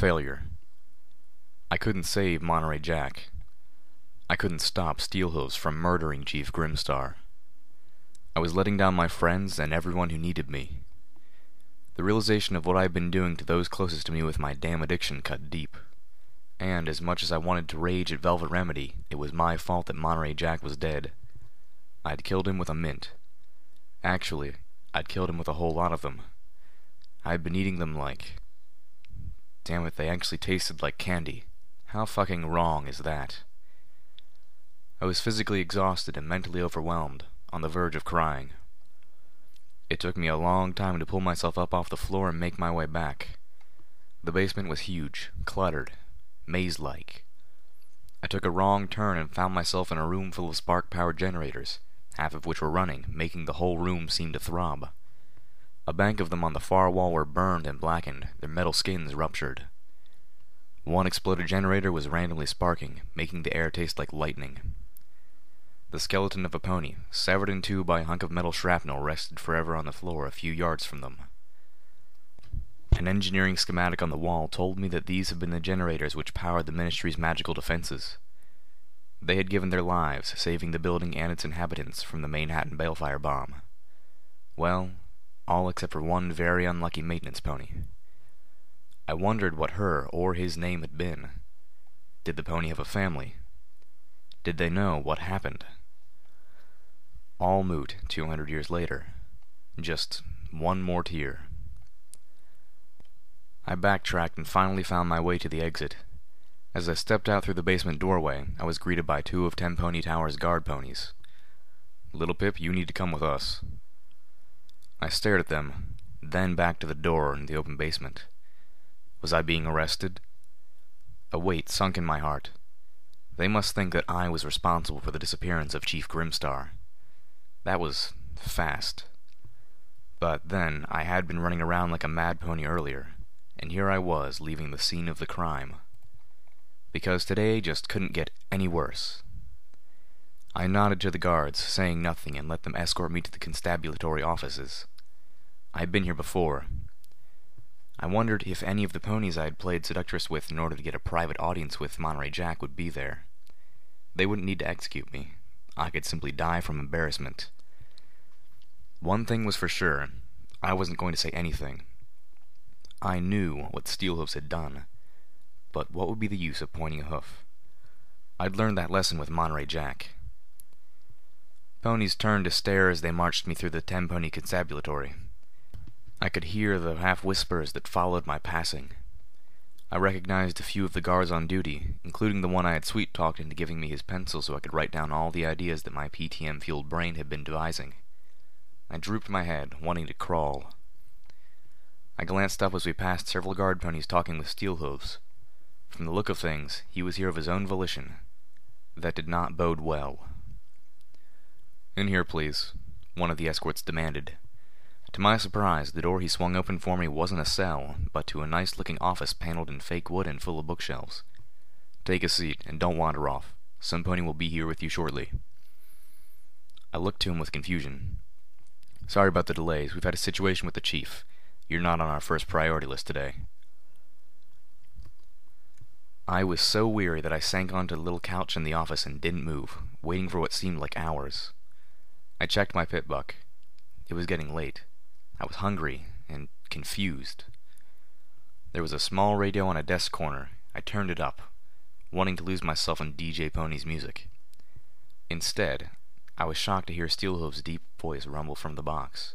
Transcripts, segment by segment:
Failure. I couldn't save Monterey Jack. I couldn't stop Steelhooves from murdering Chief Grimstar. I was letting down my friends and everyone who needed me. The realization of what I'd been doing to those closest to me with my damn addiction cut deep. And as much as I wanted to rage at Velvet Remedy, it was my fault that Monterey Jack was dead. I'd killed him with a mint. Actually, I'd killed him with a whole lot of them. I'd been eating them like... Damn it, they actually tasted like candy. How fucking wrong is that? I was physically exhausted and mentally overwhelmed, on the verge of crying. It took me a long time to pull myself up off the floor and make my way back. The basement was huge, cluttered, maze-like. I took a wrong turn and found myself in a room full of spark-powered generators, half of which were running, making the whole room seem to throb. A bank of them on the far wall were burned and blackened, their metal skins ruptured. One exploded generator was randomly sparking, making the air taste like lightning. The skeleton of a pony, severed in two by a hunk of metal shrapnel, rested forever on the floor a few yards from them. An engineering schematic on the wall told me that these had been the generators which powered the Ministry's magical defenses. They had given their lives, saving the building and its inhabitants from the Manhattan Balefire bomb. Well, all except for one very unlucky maintenance pony. I wondered what her or his name had been. Did the pony have a family? Did they know what happened? All moot 200 years later. Just one more tear. I backtracked and finally found my way to the exit. As I stepped out through the basement doorway, I was greeted by two of Tenpony Tower's guard ponies. "Little Pip, you need to come with us." I stared at them, then back to the door in the open basement. Was I being arrested? A weight sunk in my heart. They must think that I was responsible for the disappearance of Chief Grimstar. That was fast. But then, I had been running around like a mad pony earlier, and here I was leaving the scene of the crime. Because today just couldn't get any worse. I nodded to the guards, saying nothing, and let them escort me to the constabulary offices. I'd been here before. I wondered if any of the ponies I had played seductress with in order to get a private audience with Monterey Jack would be there. They wouldn't need to execute me. I could simply die from embarrassment. One thing was for sure. I wasn't going to say anything. I knew what Steelhooves had done. But what would be the use of pointing a hoof? I'd learned that lesson with Monterey Jack. Ponies turned to stare as they marched me through the Tenpony constabulary. I could hear the half-whispers that followed my passing. I recognized a few of the guards on duty, including the one I had sweet-talked into giving me his pencil so I could write down all the ideas that my PTM-fueled brain had been devising. I drooped my head, wanting to crawl. I glanced up as we passed several guard ponies talking with Steelhooves. From the look of things, he was here of his own volition. That did not bode well. "In here, please," one of the escorts demanded. To my surprise, the door he swung open for me wasn't a cell, but to a nice-looking office paneled in fake wood and full of bookshelves. "Take a seat, and don't wander off. Some pony will be here with you shortly." I looked to him with confusion. "Sorry about the delays. We've had a situation with the chief. You're not on our first priority list today." I was so weary that I sank onto the little couch in the office and didn't move, waiting for what seemed like hours. I checked my pit buck. It was getting late. I was hungry and confused. There was a small radio on a desk corner. I turned it up, wanting to lose myself in DJ Pony's music. Instead, I was shocked to hear Steelhooves' deep voice rumble from the box.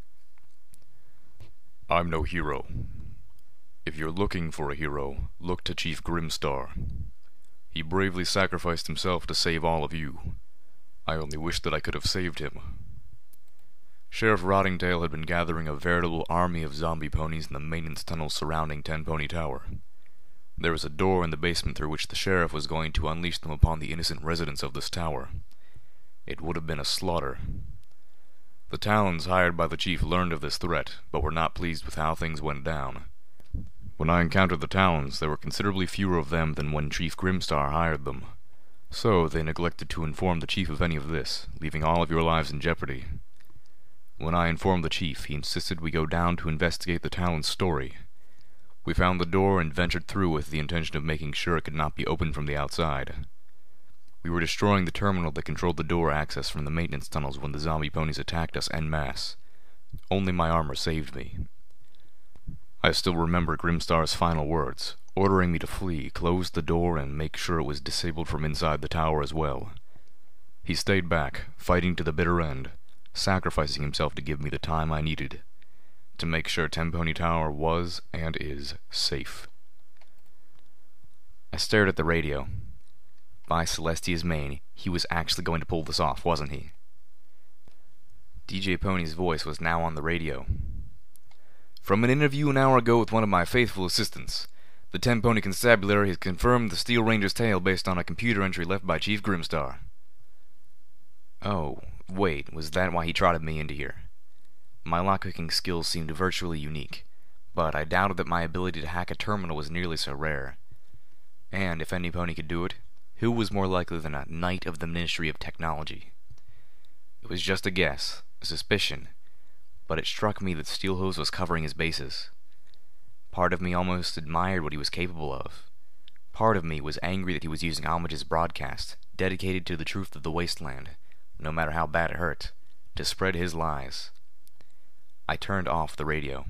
"I'm no hero. If you're looking for a hero, look to Chief Grimstar. He bravely sacrificed himself to save all of you. I only wish that I could have saved him." Sheriff Rottingtail had been gathering a veritable army of zombie ponies in the maintenance tunnels surrounding Tenpony Tower. There was a door in the basement through which the sheriff was going to unleash them upon the innocent residents of this tower. It would have been a slaughter. The Talons hired by the chief learned of this threat, but were not pleased with how things went down. When I encountered the Talons, there were considerably fewer of them than when Chief Grimstar hired them. So they neglected to inform the chief of any of this, leaving all of your lives in jeopardy. When I informed the chief, he insisted we go down to investigate the Talon's story. We found the door and ventured through with the intention of making sure it could not be opened from the outside. We were destroying the terminal that controlled the door access from the maintenance tunnels when the zombie ponies attacked us en masse. Only my armor saved me. I still remember Grimstar's final words, ordering me to flee, close the door, and make sure it was disabled from inside the tower as well. He stayed back, fighting to the bitter end, sacrificing himself to give me the time I needed to make sure Tenpony Tower was and is safe. I stared at the radio. By Celestia's mane, he was actually going to pull this off, wasn't he? DJ Pony's voice was now on the radio. From an interview an hour ago with one of my faithful assistants, the Tenpony Constabulary has confirmed the Steel Ranger's tale based on a computer entry left by Chief Grimstar. Oh, wait, was that why he trotted me into here? My lockpicking skills seemed virtually unique, but I doubted that my ability to hack a terminal was nearly so rare. And if any pony could do it, who was more likely than a knight of the Ministry of Technology? It was just a guess, a suspicion, but it struck me that Steelhooves was covering his bases. Part of me almost admired what he was capable of. Part of me was angry that he was using Homage's broadcast, dedicated to the truth of the wasteland, no matter how bad it hurt, to spread his lies. I turned off the radio.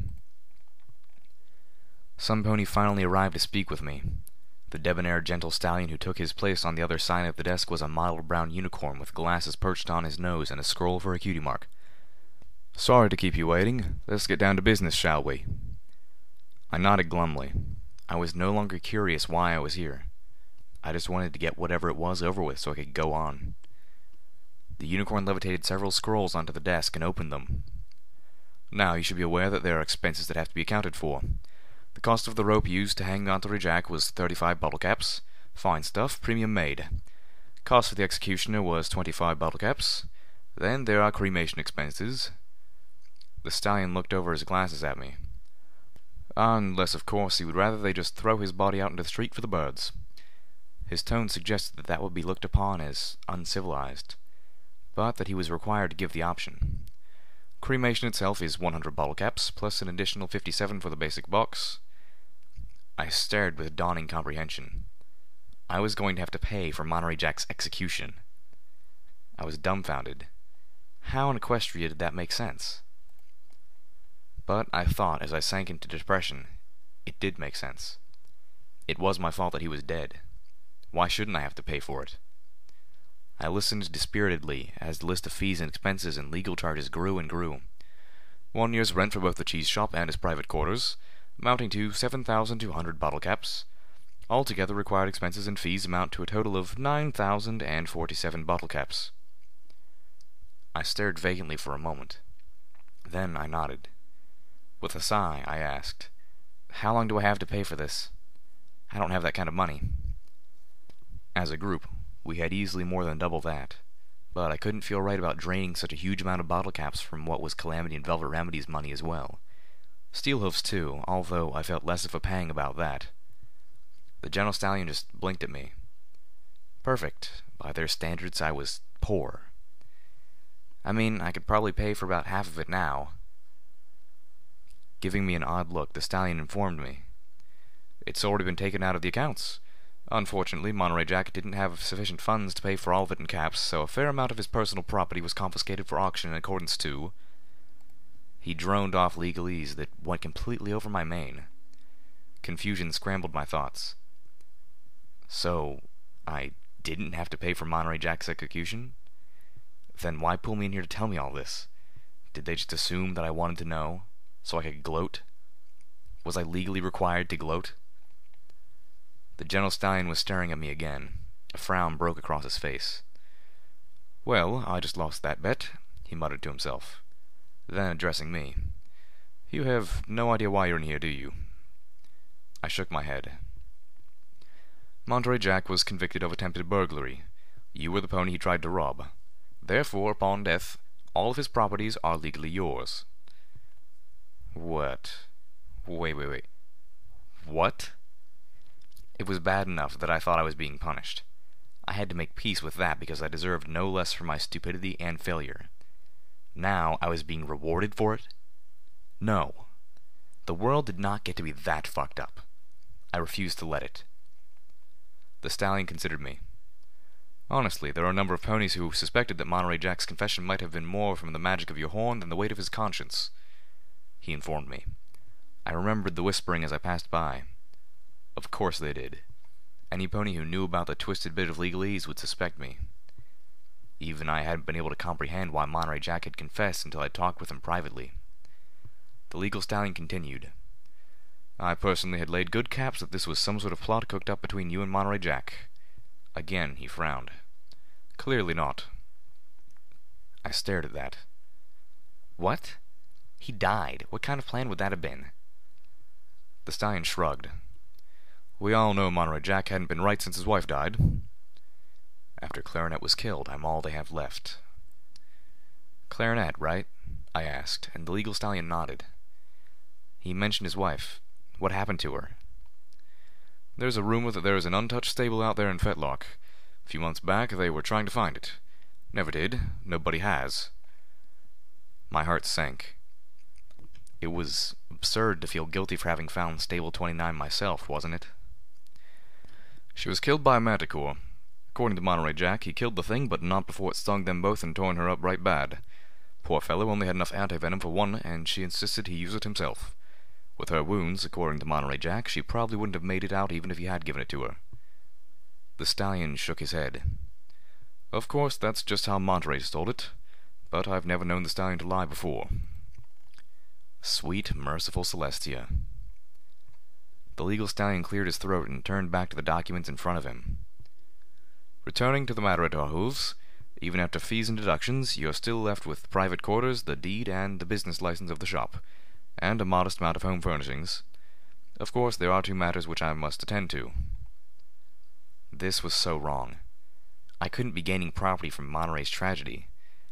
Some pony finally arrived to speak with me. The debonair gentle stallion who took his place on the other side of the desk was a mottled brown unicorn with glasses perched on his nose and a scroll for a cutie mark. "Sorry to keep you waiting. Let's get down to business, shall we?" I nodded glumly. I was no longer curious why I was here. I just wanted to get whatever it was over with so I could go on. The unicorn levitated several scrolls onto the desk and opened them. Now, you should be aware that there are expenses that have to be accounted for. The cost of the rope used to hang Monterey Jack was 35 bottle caps. Fine stuff, premium made. Cost for the executioner was 25 bottle caps. Then there are cremation expenses. The stallion looked over his glasses at me. Unless, of course, he would rather they just throw his body out into the street for the birds. His tone suggested that that would be looked upon as uncivilized, but that he was required to give the option. Cremation itself is 100 bottle caps, plus an additional 57 for the basic box. I stared with dawning comprehension. I was going to have to pay for Monterey Jack's execution. I was dumbfounded. How in Equestria did that make sense? But I thought, as I sank into depression, it did make sense. It was my fault that he was dead. Why shouldn't I have to pay for it? I listened dispiritedly as the list of fees and expenses and legal charges grew and grew. 1 year's rent for both the cheese shop and his private quarters, amounting to 7,200 bottle caps. Altogether required expenses and fees amount to a total of 9,047 bottle caps. I stared vacantly for a moment. Then I nodded. With a sigh, I asked, "How long do I have to pay for this? I don't have that kind of money." As a group, we had easily more than double that, but I couldn't feel right about draining such a huge amount of bottle caps from what was Calamity and Velvet Remedy's money as well. Steelhoof's too, although I felt less of a pang about that. The Gentle Stallion just blinked at me. Perfect. By their standards, I was poor. I mean, I could probably pay for about half of it now. Giving me an odd look, the stallion informed me. It's already been taken out of the accounts. Unfortunately, Monterey Jack didn't have sufficient funds to pay for all of it in caps, so a fair amount of his personal property was confiscated for auction in accordance to... He droned off legalese that went completely over my mane. Confusion scrambled my thoughts. So, I didn't have to pay for Monterey Jack's execution? Then why pull me in here to tell me all this? Did they just assume that I wanted to know, so I could gloat? Was I legally required to gloat? The Gentle Stallion was staring at me again. A frown broke across his face. "Well, I just lost that bet," he muttered to himself. Then, addressing me, "You have no idea why you're in here, do you?" I shook my head. "Monterey Jack was convicted of attempted burglary. You were the pony he tried to rob. Therefore, upon death, all of his properties are legally yours." What? Wait. What? It was bad enough that I thought I was being punished. I had to make peace with that because I deserved no less for my stupidity and failure. Now I was being rewarded for it? No. The world did not get to be that fucked up. I refused to let it. The stallion considered me. Honestly, there are a number of ponies who suspected that Monterey Jack's confession might have been more from the magic of your horn than the weight of his conscience, he informed me. I remembered the whispering as I passed by. Of course they did. Any pony who knew about the twisted bit of legalese would suspect me. Even I hadn't been able to comprehend why Monterey Jack had confessed until I talked with him privately. The legal stallion continued. I personally had laid good caps that this was some sort of plot cooked up between you and Monterey Jack. Again he frowned. Clearly not. I stared at that. What? He died. What kind of plan would that have been? The stallion shrugged. We all know Monterey Jack hadn't been right since his wife died. After Clarinet was killed, I'm all they have left. Clarinet, right? I asked, and the legal stallion nodded. He mentioned his wife. What happened to her? There's a rumor that there is an untouched stable out there in Fetlock. A few months back, they were trying to find it. Never did. Nobody has. My heart sank. It was absurd to feel guilty for having found Stable 29 myself, wasn't it? She was killed by a manticore. According to Monterey Jack, he killed the thing, but not before it stung them both and torn her up right bad. Poor fellow only had enough anti-venom for one, and she insisted he use it himself. With her wounds, according to Monterey Jack, she probably wouldn't have made it out even if he had given it to her. The stallion shook his head. Of course, that's just how Monterey's told it, but I've never known the stallion to lie before. Sweet, merciful Celestia. The legal stallion cleared his throat and turned back to the documents in front of him. Returning to the matter at our hooves, even after fees and deductions, you're still left with private quarters, the deed, and the business license of the shop, and a modest amount of home furnishings. Of course, there are two matters which I must attend to. This was so wrong. I couldn't be gaining property from Monterey's tragedy.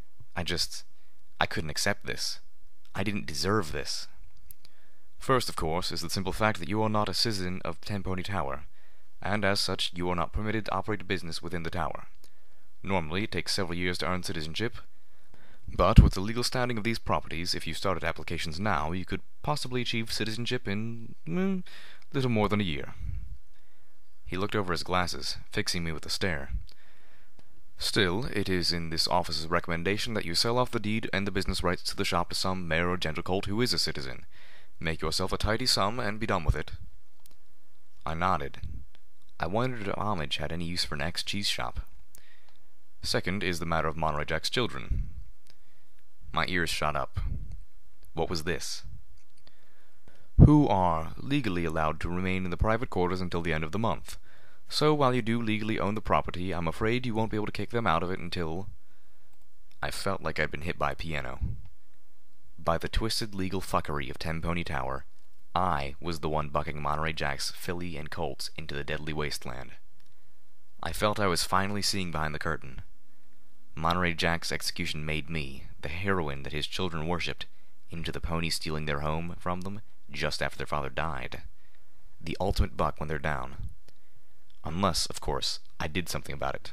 I couldn't accept this. I didn't deserve this. First, of course, is the simple fact that you are not a citizen of Ten Pony Tower, and as such you are not permitted to operate a business within the tower. Normally, it takes several years to earn citizenship, but with the legal standing of these properties, if you started applications now, you could possibly achieve citizenship in little more than a year. He looked over his glasses, fixing me with a stare. Still, it is in this office's recommendation that you sell off the deed and the business rights to the shop to some mayor or gentlecolt who is a citizen. Make yourself a tidy sum and be done with it. I nodded. I wondered if homage had any use for an ex-cheese shop. Second is the matter of Monterey Jack's children. My ears shot up. What was this? Who are legally allowed to remain in the private quarters until the end of the month. So while you do legally own the property, I'm afraid you won't be able to kick them out of it until... I felt like I'd been hit by a piano. By the twisted legal fuckery of Ten Pony Tower, I was the one bucking Monterey Jack's filly and colts into the deadly wasteland. I felt I was finally seeing behind the curtain. Monterey Jack's execution made me, the heroine that his children worshipped, into the pony stealing their home from them just after their father died. The ultimate buck when they're down. Unless, of course, I did something about it.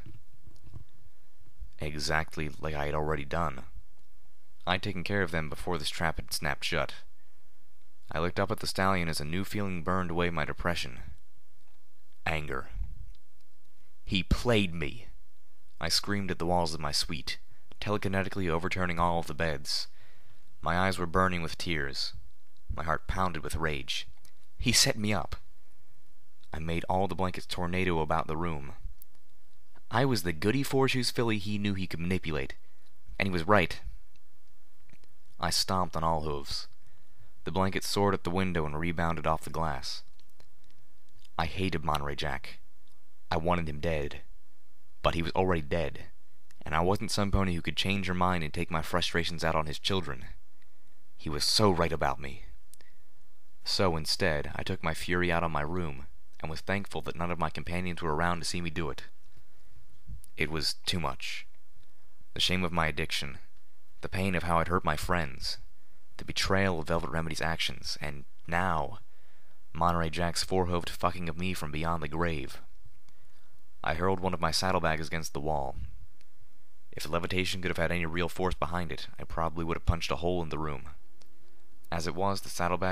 Exactly like I had already done. I'd taken care of them before this trap had snapped shut. I looked up at the stallion as a new feeling burned away my depression. Anger. He played me. I screamed at the walls of my suite, telekinetically overturning all of the beds. My eyes were burning with tears. My heart pounded with rage. He set me up. I made all the blankets tornado about the room. I was the goody four-shoes filly he knew he could manipulate, and he was right. I stomped on all hooves. The blanket soared at the window and rebounded off the glass. I hated Monterey Jack. I wanted him dead. But he was already dead, and I wasn't some pony who could change her mind and take my frustrations out on his children. He was so right about me. So instead, I took my fury out on my room, and was thankful that none of my companions were around to see me do it. It was too much. The shame of my addiction, the pain of how I'd hurt my friends, the betrayal of Velvet Remedy's actions, and now, Monterey Jack's four-hooved fucking of me from beyond the grave. I hurled one of my saddlebags against the wall. If levitation could have had any real force behind it, I probably would have punched a hole in the room. As it was, the saddlebag just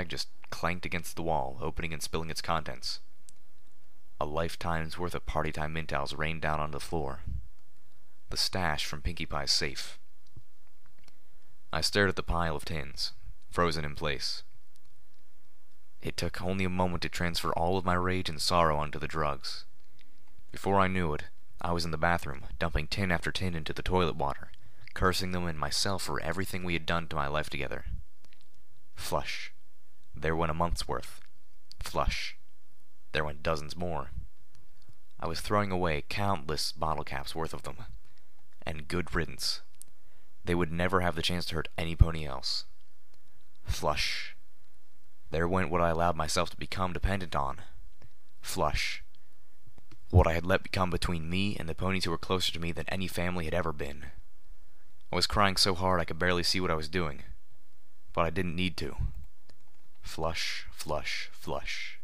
clanked against the wall, opening and spilling its contents. A lifetime's worth of Party Time Mintails rained down onto the floor. The stash from Pinkie Pie's safe. I stared at the pile of tins, frozen in place. It took only a moment to transfer all of my rage and sorrow onto the drugs. Before I knew it, I was in the bathroom, dumping tin after tin into the toilet water, cursing them and myself for everything we had done to my life together. Flush. There went a month's worth. Flush. There went dozens more. I was throwing away countless bottle caps worth of them. And good riddance. They would never have the chance to hurt any pony else. Flush. There went what I allowed myself to become dependent on. Flush. What I had let become between me and the ponies who were closer to me than any family had ever been. I was crying so hard I could barely see what I was doing. But I didn't need to. Flush, flush, flush.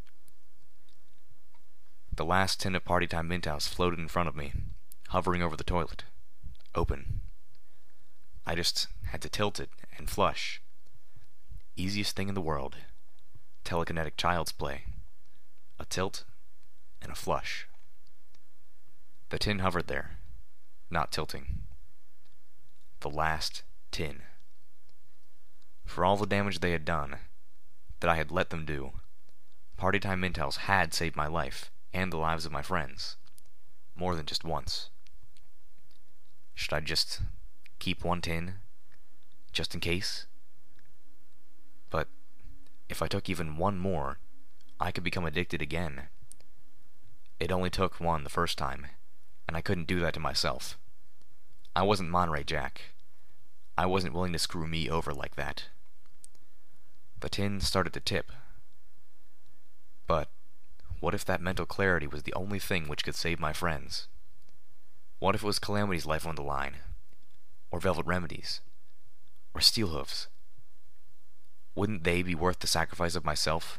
The last tin of Party Time Mintails floated in front of me, hovering over the toilet. Open. I just had to tilt it and flush. Easiest thing in the world. Telekinetic child's play. A tilt and a flush. The tin hovered there, not tilting. The last tin. For all the damage they had done, that I had let them do, Party Time Mintails had saved my life and the lives of my friends. More than just once. Should I just keep one tin, just in case? But if I took even one more, I could become addicted again. It only took one the first time, and I couldn't do that to myself. I wasn't Monterey Jack. I wasn't willing to screw me over like that. The tin started to tip. But what if that mental clarity was the only thing which could save my friends? What if it was Calamity's life on the line? Or Velvet Remedy's? Or Steelhoof's? Wouldn't they be worth the sacrifice of myself?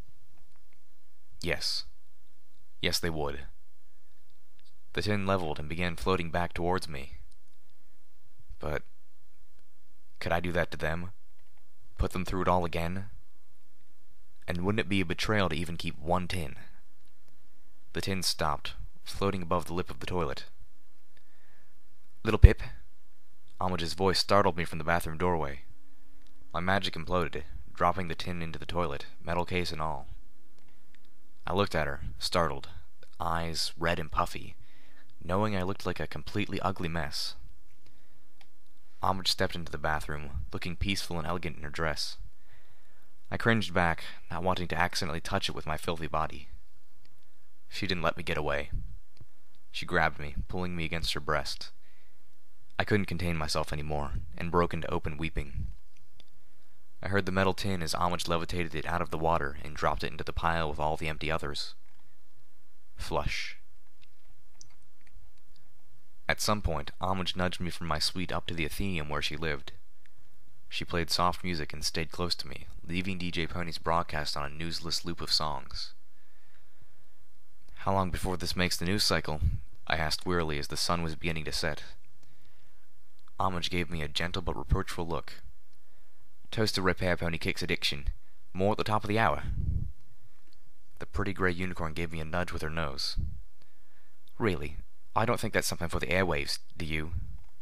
Yes. Yes, they would. The tin leveled and began floating back towards me. But could I do that to them? Put them through it all again? And wouldn't it be a betrayal to even keep one tin? The tin stopped, floating above the lip of the toilet. "Little Pip?" Homage's voice startled me from the bathroom doorway. My magic imploded, dropping the tin into the toilet, metal case and all. I looked at her, startled, eyes red and puffy, knowing I looked like a completely ugly mess. Homage stepped into the bathroom, looking peaceful and elegant in her dress. I cringed back, not wanting to accidentally touch it with my filthy body. She didn't let me get away. She grabbed me, pulling me against her breast. I couldn't contain myself anymore, and broke into open weeping. I heard the metal tin as Homage levitated it out of the water and dropped it into the pile with all the empty others. Flush. At some point, Homage nudged me from my suite up to the Athenaeum where she lived. She played soft music and stayed close to me, leaving DJ Pony's broadcast on a newsless loop of songs. "How long before this makes the news cycle?" I asked wearily as the sun was beginning to set. Homage gave me a gentle but reproachful look. "Toast to Repair Pony Kicks Addiction. More at the top of the hour." The pretty gray unicorn gave me a nudge with her nose. "Really, I don't think that's something for the airwaves, do you?"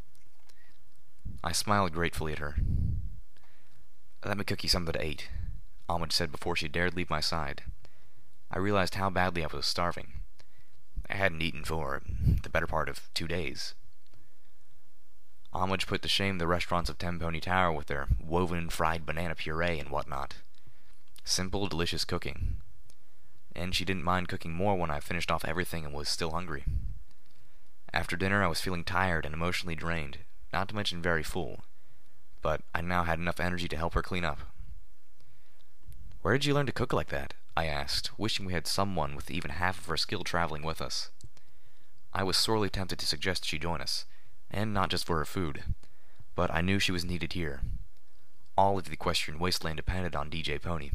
I smiled gratefully at her. "Let me cook you something to eat," Homage said before she dared leave my side. I realized how badly I was starving. I hadn't eaten for the better part of 2 days. Homage put to shame the restaurants of Ten Pony Tower with their woven fried banana puree and whatnot. Simple, delicious cooking. And she didn't mind cooking more when I finished off everything and was still hungry. After dinner I was feeling tired and emotionally drained, not to mention very full, but I now had enough energy to help her clean up. "Where did you learn to cook like that?" I asked, wishing we had someone with even half of her skill traveling with us. I was sorely tempted to suggest she join us, and not just for her food, but I knew she was needed here. All of the equestrian wasteland depended on DJ Pony.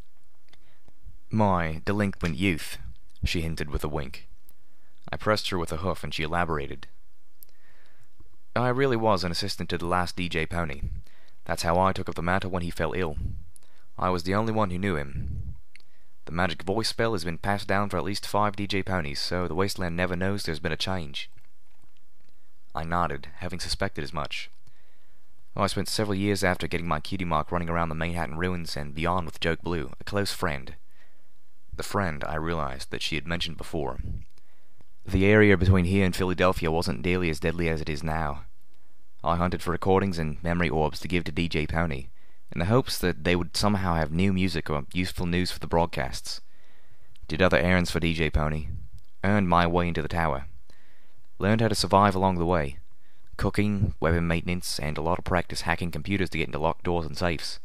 "My delinquent youth," she hinted with a wink. I pressed her with a hoof and she elaborated. "I really was an assistant to the last DJ Pony. That's how I took up the matter when he fell ill. I was the only one who knew him. The magic voice spell has been passed down for at least 5 DJ ponies, so the Wasteland never knows there's been a change. I nodded, having suspected as much. I spent several years after getting my cutie mark running around the Manhattan ruins and beyond with Joke Blue, a close friend. The friend, I realized, that she had mentioned before. The area between here and Philadelphia wasn't nearly as deadly as it is now. I hunted for recordings and memory orbs to give to DJ Pony, in the hopes that they would somehow have new music or useful news for the broadcasts. Did other errands for DJ Pony. Earned my way into the tower. Learned how to survive along the way. Cooking, weapon maintenance, and a lot of practice hacking computers to get into locked doors and safes.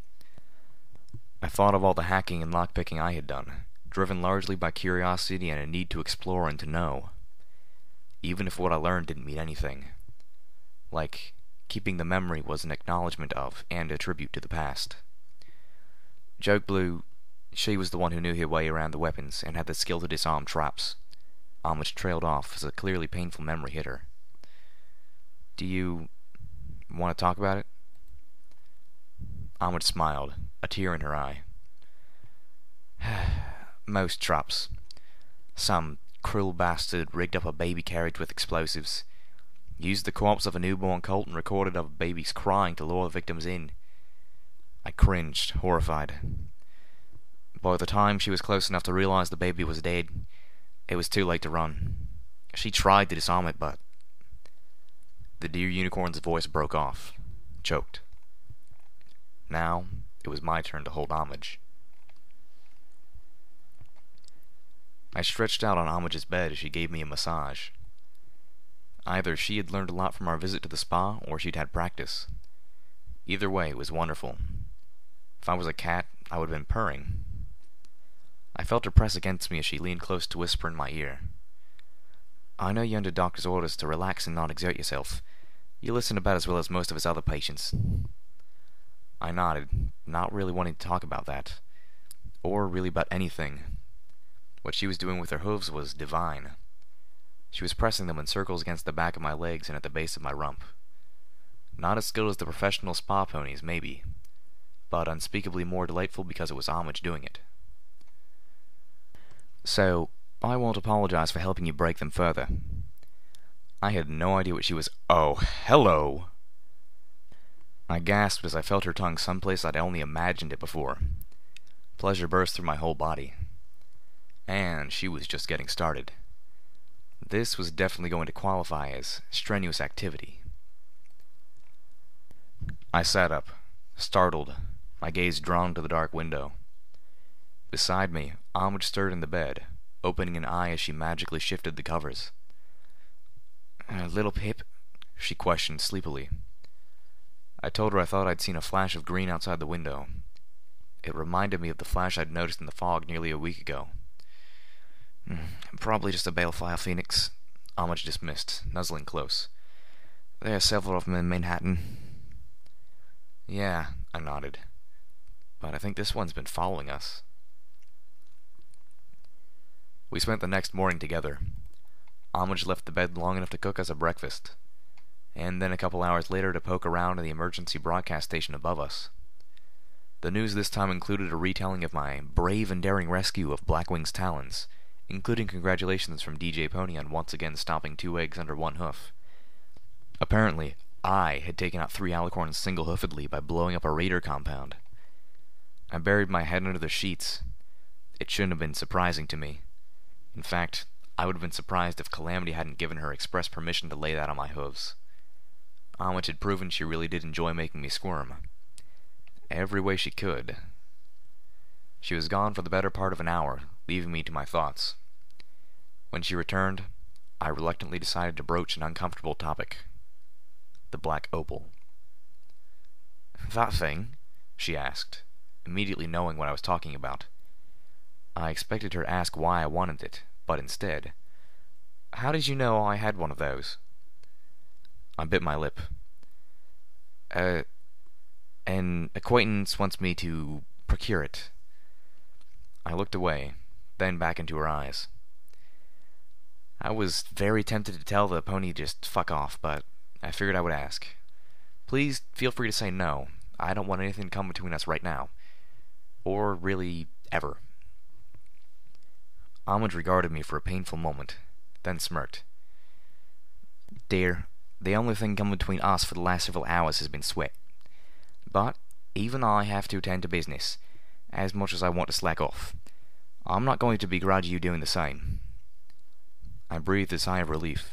I thought of all the hacking and lockpicking I had done, driven largely by curiosity and a need to explore and to know. Even if what I learned didn't mean anything. Like, keeping the memory was an acknowledgement of and a tribute to the past. Joke Blue, she was the one who knew her way around the weapons and had the skill to disarm traps. Homage trailed off as a clearly painful memory hit her. Do you want to talk about it? Homage smiled, a tear in her eye. Most traps. Some cruel bastard rigged up a baby carriage with explosives, used the corpse of a newborn colt and recorded of babies crying to lure the victims in. I cringed, horrified. By the time she was close enough to realize the baby was dead, it was too late to run. She tried to disarm it, but... The dear unicorn's voice broke off, choked. Now, it was my turn to hold Homage. I stretched out on Homage's bed as she gave me a massage. Either she had learned a lot from our visit to the spa, or she'd had practice. Either way, it was wonderful. If I was a cat, I would have been purring. I felt her press against me as she leaned close to whisper in my ear. I know you're under doctor's orders to relax and not exert yourself. You listen about as well as most of his other patients. I nodded, not really wanting to talk about that. Or really about anything. What she was doing with her hooves was divine. She was pressing them in circles against the back of my legs and at the base of my rump. Not as skilled as the professional spa ponies, maybe, but unspeakably more delightful because it was Homage doing it. So, I won't apologize for helping you break them further. I had no idea what she was— Oh, hello! I gasped as I felt her tongue someplace I'd only imagined it before. Pleasure burst through my whole body. And she was just getting started. This was definitely going to qualify as strenuous activity. I sat up, startled, my gaze drawn to the dark window. Beside me, Homage stirred in the bed, opening an eye as she magically shifted the covers. Little Pip? She questioned sleepily. I told her I thought I'd seen a flash of green outside the window. It reminded me of the flash I'd noticed in the fog nearly a week ago. Probably just a balefire phoenix, Homage dismissed, nuzzling close. There are several of them in Manhattan. Yeah, I nodded. But I think this one's been following us. We spent the next morning together. Homage left the bed long enough to cook us a breakfast, and then a couple hours later to poke around in the emergency broadcast station above us. The news this time included a retelling of my brave and daring rescue of Blackwing's talons, including congratulations from DJ Pony on once again stomping 2 eggs under 1 hoof. Apparently, I had taken out 3 alicorns single-hoofedly by blowing up a raider compound. I buried my head under the sheets. It shouldn't have been surprising to me. In fact, I would have been surprised if Calamity hadn't given her express permission to lay that on my hooves. Homage had proven she really did enjoy making me squirm. Every way she could. She was gone for the better part of an hour, leaving me to my thoughts. When she returned, I reluctantly decided to broach an uncomfortable topic. The Black Opal. That thing? She asked, immediately knowing what I was talking about. I expected her to ask why I wanted it, but instead, how did you know I had one of those? I bit my lip. An acquaintance wants me to procure it. I looked away, then back into her eyes. I was very tempted to tell the pony just fuck off, but I figured I would ask. Please feel free to say no. I don't want anything to come between us right now. or really ever. Homage regarded me for a painful moment, then smirked. Dear, the only thing come between us for the last several hours has been sweat. But even I have to attend to business, as much as I want to slack off. I'm not going to begrudge you doing the same. I breathed a sigh of relief.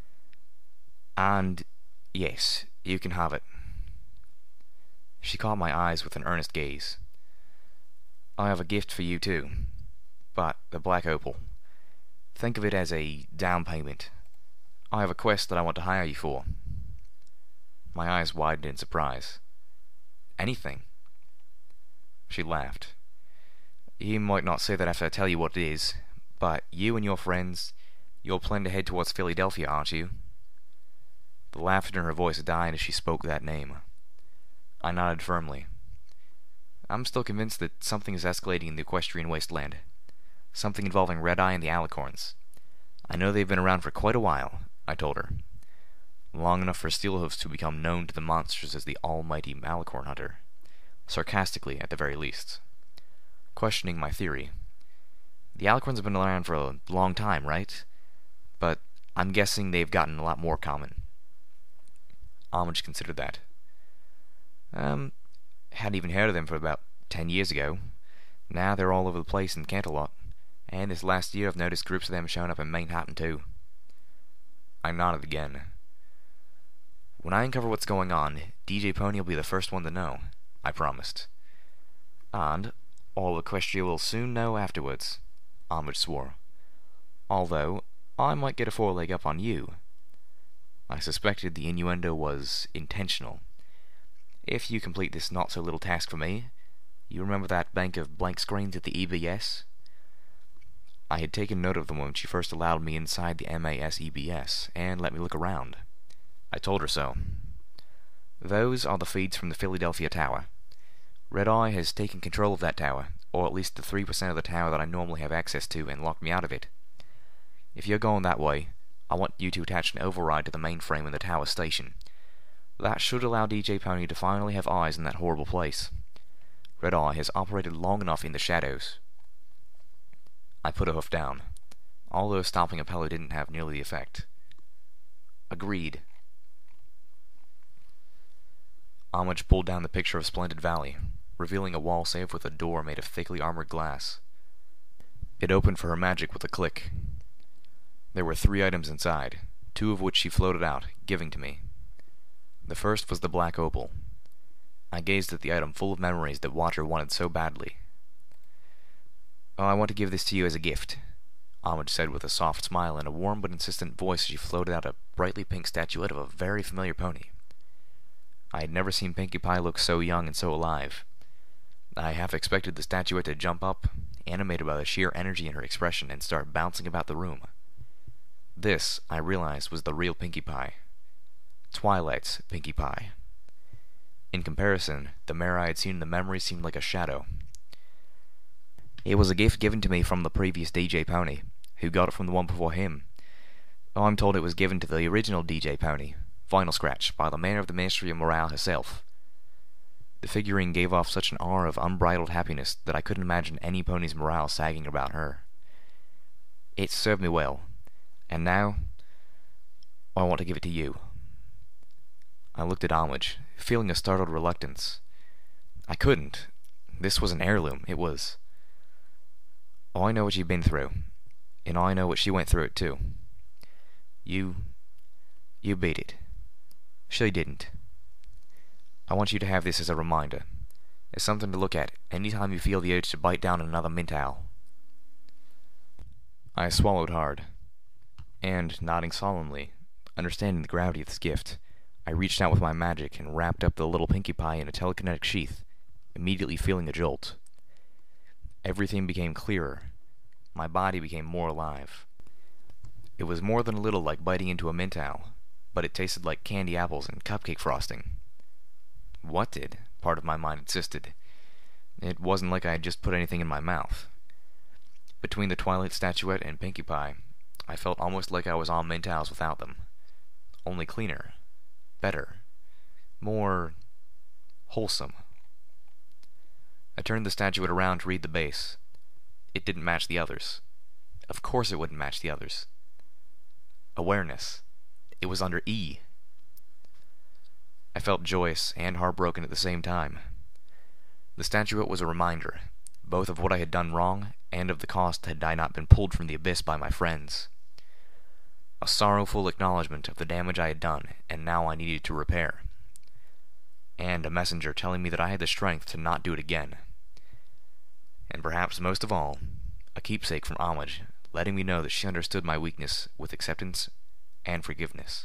And yes, you can have it. She caught my eyes with an earnest gaze. I have a gift for you too, but the black opal. Think of it as a down payment. I have a quest that I want to hire you for. My eyes widened in surprise. Anything? She laughed. You might not say that after I tell you what it is, but you and your friends, you're planning to head towards Philadelphia, aren't you? The laughter in her voice died as she spoke that name. I nodded firmly. I'm still convinced that something is escalating in the equestrian wasteland. Something involving Red-Eye and the Alicorns. I know they've been around for quite a while, I told her. Long enough for Steelhooves to become known to the monsters as the almighty Alicorn Hunter. Sarcastically, at the very least. Questioning my theory. The Alicorns have been around for a long time, right? But I'm guessing they've gotten a lot more common. Homage considered that. Hadn't even heard of them for about 10 years ago. Now they're all over the place in Canterlot, and this last year I've noticed groups of them showing up in Manhattan too. I nodded again. When I uncover what's going on, DJ Pony will be the first one to know, I promised. And all Equestria will soon know afterwards, Homage swore. Although, I might get a foreleg up on you. I suspected the innuendo was intentional. If you complete this not-so-little task for me, you remember that bank of blank screens at the EBS? I had taken note of them when she first allowed me inside the MAS EBS, and let me look around. I told her so. Those are the feeds from the Philadelphia Tower. Red-Eye has taken control of that tower, or at least the 3% of the tower that I normally have access to, and locked me out of it. If you're going that way, I want you to attach an override to the mainframe in the tower station. That should allow DJ Pony to finally have eyes in that horrible place. Red-Eye has operated long enough in the shadows. I put a hoof down, although stopping a pillow didn't have nearly the effect. Agreed. Homage pulled down the picture of Splendid Valley, revealing a wall safe with a door made of thickly armored glass. It opened for her magic with a click. There were 3 items inside, 2 of which she floated out, giving to me. The first was the black opal. I gazed at the item full of memories that Watcher wanted so badly. Oh, I want to give this to you as a gift, Homage said with a soft smile and a warm but insistent voice as she floated out a brightly pink statuette of a very familiar pony. I had never seen Pinkie Pie look so young and so alive. I half expected the statuette to jump up, animated by the sheer energy in her expression, and start bouncing about the room. This, I realized, was the real Pinkie Pie. Twilight's Pinkie Pie. In comparison, the mare I had seen in the memory seemed like a shadow. It was a gift given to me from the previous DJ Pony, who got it from the one before him. Oh, I'm told it was given to the original DJ Pony, Final Scratch, by the man of the Ministry of Morale herself. The figurine gave off such an aura of unbridled happiness that I couldn't imagine any pony's morale sagging about her. It served me well, and now I want to give it to you. I looked at Homage, feeling a startled reluctance. I couldn't. This was an heirloom. It was. Oh, I know what you've been through, and I know what she went through it too. You beat it. She didn't. I want you to have this as a reminder, as something to look at any time you feel the urge to bite down another mint owl. I swallowed hard, and, nodding solemnly, understanding the gravity of this gift, I reached out with my magic and wrapped up the little Pinkie Pie in a telekinetic sheath, immediately feeling a jolt. Everything became clearer. My body became more alive. It was more than a little like biting into a mint owl, but it tasted like candy apples and cupcake frosting. What did? Part of my mind insisted. It wasn't like I had just put anything in my mouth. Between the Twilight statuette and Pinkie Pie, I felt almost like I was on mint owls without them. Only cleaner. Better. More wholesome. I turned the statuette around to read the base. It didn't match the others. Of course it wouldn't match the others. Awareness. It was under E. I felt joyous and heartbroken at the same time. The statuette was a reminder, both of what I had done wrong and of the cost had I not been pulled from the abyss by my friends. A sorrowful acknowledgement of the damage I had done, and now I needed to repair. And a messenger telling me that I had the strength to not do it again. And perhaps most of all, a keepsake from Homage, letting me know that she understood my weakness with acceptance and forgiveness.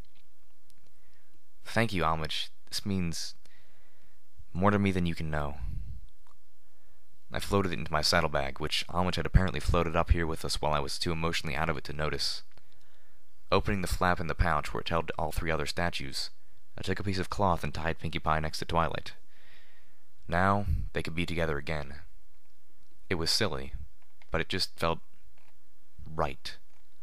Thank you, Homage. This means more to me than you can know. I floated it into my saddlebag, which Homage had apparently floated up here with us while I was too emotionally out of it to notice. Opening the flap in the pouch where it held all 3 other statues, I took a piece of cloth and tied Pinkie Pie next to Twilight. Now, they could be together again. It was silly, but it just felt right.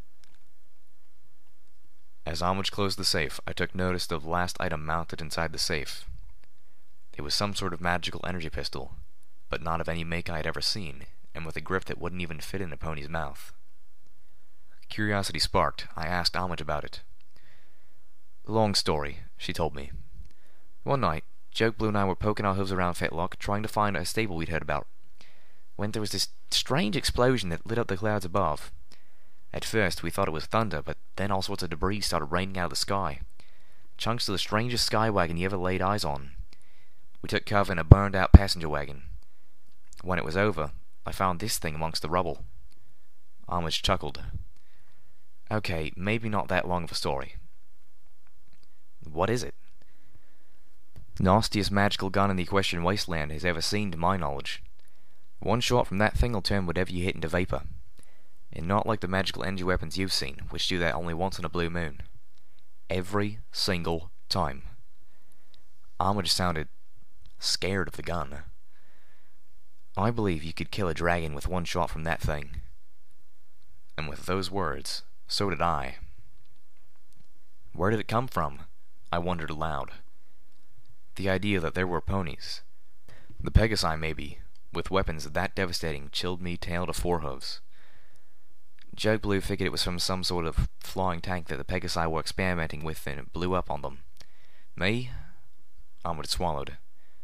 As Homage closed the safe, I took notice of the last item mounted inside the safe. It was some sort of magical energy pistol, but not of any make I had ever seen, and with a grip that wouldn't even fit in a pony's mouth. Curiosity sparked. I asked Homage about it. Long story, she told me. One night, Joke Blue and I were poking our hooves around Fetlock, trying to find a stable we'd heard about, when there was this strange explosion that lit up the clouds above. At first, we thought it was thunder, but then all sorts of debris started raining out of the sky. Chunks of the strangest sky wagon you ever laid eyes on. We took cover in a burned-out passenger wagon. When it was over, I found this thing amongst the rubble. Homage chuckled. Okay, maybe not that long of a story. What is it? Nastiest magical gun in the Equestrian Wasteland has ever seen, to my knowledge. One shot from that thing will turn whatever you hit into vapor. And not like the magical energy weapons you've seen, which do that only once in a blue moon. Every single time. Homage sounded scared of the gun. I believe you could kill a dragon with one shot from that thing. And with those words, so did I. Where did it come from? I wondered aloud. The idea that there were ponies, the Pegasi maybe, with weapons that devastating chilled me tail to 4 hooves. Joke Blue figured it was from some sort of flying tank that the Pegasi were experimenting with and it blew up on them. Me? Homage swallowed.